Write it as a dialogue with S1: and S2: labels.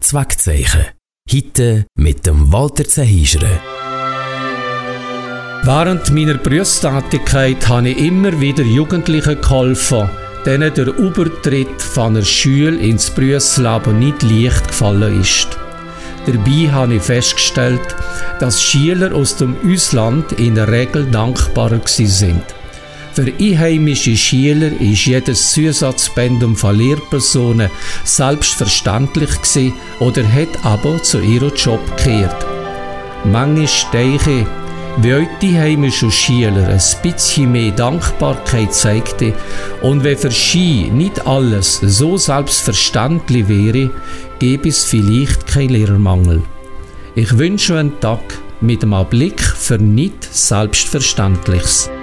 S1: Zweckzeichen. Heute mit dem Walter Zehyscher.
S2: Während meiner Berufstätigkeit habe ich immer wieder Jugendlichen geholfen, denen der Übertritt von der Schule ins Berufsleben nicht leicht gefallen ist. Dabei habe ich festgestellt, dass Schüler aus dem Ausland in der Regel dankbarer sind. Für einheimische Schüler ist jedes Zusatzpensum von Lehrpersonen selbstverständlich gewesen oder hat aber zu ihrem Job gekehrt. Manchmal denke ich, wie heute die heimischen Schüler ein bisschen mehr Dankbarkeit zeigten und wenn für sie nicht alles so selbstverständlich wäre, gäbe es vielleicht keinen Lehrermangel. Ich wünsche einen Tag mit einem Blick für nicht Selbstverständliches.